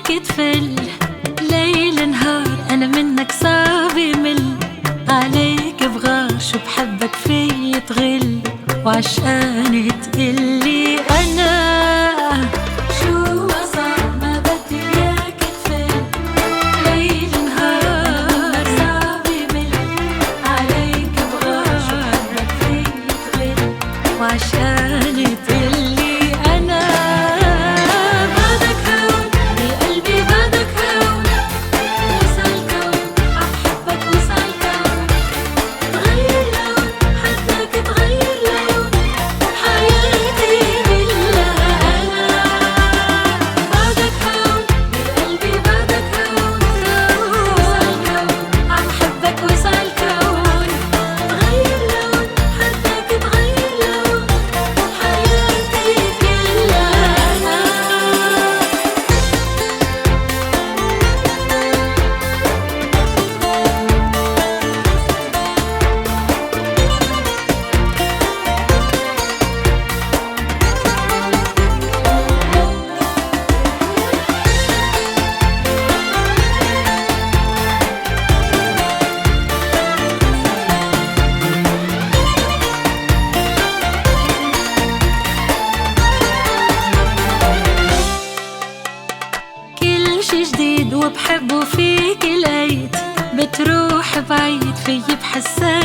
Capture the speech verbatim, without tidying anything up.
فيك تفل ليل نهار، أنا منك صعب يمل. عليك بغاش وبحبك في تغل، وعشقاني تقلي أنا شو صار ما بدي إياك تفل ليل نهار، صعب يمل. عليك بغاش وبحبك في تغل، وعشقاني تقلي أنا بعدك هون بقلبي، بعدك هون وصل الكون، عم حبك وصل الكون. تغير لون حدك تغير لون، حياتي كلها أنا بعدك هون بقلبي، بعدك هون وصل الكون، عم حبك وصل الكون. تغير لون حدك تغير لون، حياتي كلها أنا. كل شي جديد وبحبه فيك لقيت، بتروح بعيد فيي بحسك